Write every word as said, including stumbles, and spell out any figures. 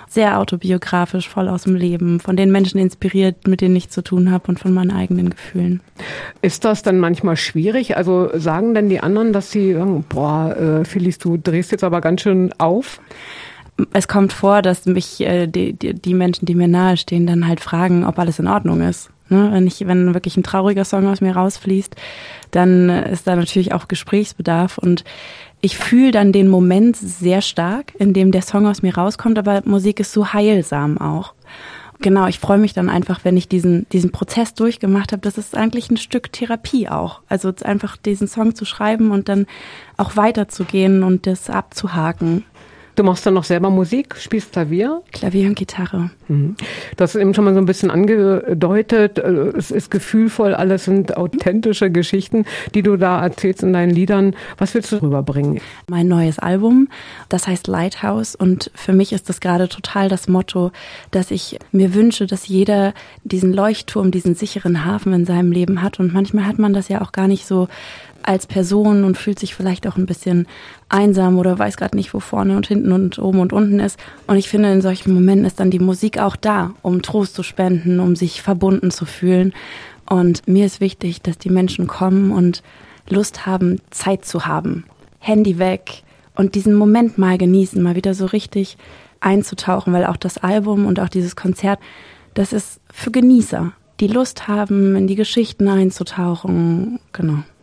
sehr autobiografisch, voll aus dem Leben, von den Menschen inspiriert, mit denen ich zu tun habe und von meinen eigenen Gefühlen. Ist das dann manchmal schwierig? Also sagen denn die anderen, dass sie sagen, boah, äh, Phyllis, du drehst jetzt aber ganz schön auf? Es kommt vor, dass mich äh, die, die, die Menschen, die mir nahestehen, dann halt fragen, ob alles in Ordnung ist. Ne? Wenn ich, wenn wirklich ein trauriger Song aus mir rausfließt, dann ist da natürlich auch Gesprächsbedarf und ich fühle dann den Moment sehr stark, in dem der Song aus mir rauskommt, aber Musik ist so heilsam auch. Genau, ich freue mich dann einfach, wenn ich diesen diesen Prozess durchgemacht habe. Das ist eigentlich ein Stück Therapie auch. Also einfach diesen Song zu schreiben und dann auch weiterzugehen und das abzuhaken. Du machst dann noch selber Musik, spielst Klavier? Klavier und Gitarre. Mhm. Du hast eben schon mal so ein bisschen angedeutet, es ist gefühlvoll, alles sind authentische Geschichten, die du da erzählst in deinen Liedern. Was willst du rüberbringen? Mein neues Album, das heißt Lighthouse und für mich ist das gerade total das Motto, dass ich mir wünsche, dass jeder diesen Leuchtturm, diesen sicheren Hafen in seinem Leben hat und manchmal hat man das ja auch gar nicht so als Person und fühlt sich vielleicht auch ein bisschen einsam oder weiß gerade nicht, wo vorne und hinten und oben und unten ist. Und ich finde, in solchen Momenten ist dann die Musik auch da, um Trost zu spenden, um sich verbunden zu fühlen. Und mir ist wichtig, dass die Menschen kommen und Lust haben, Zeit zu haben. Handy weg und diesen Moment mal genießen, mal wieder so richtig einzutauchen, weil auch das Album und auch dieses Konzert, das ist für Genießer, die Lust haben, in die Geschichten einzutauchen. Genau.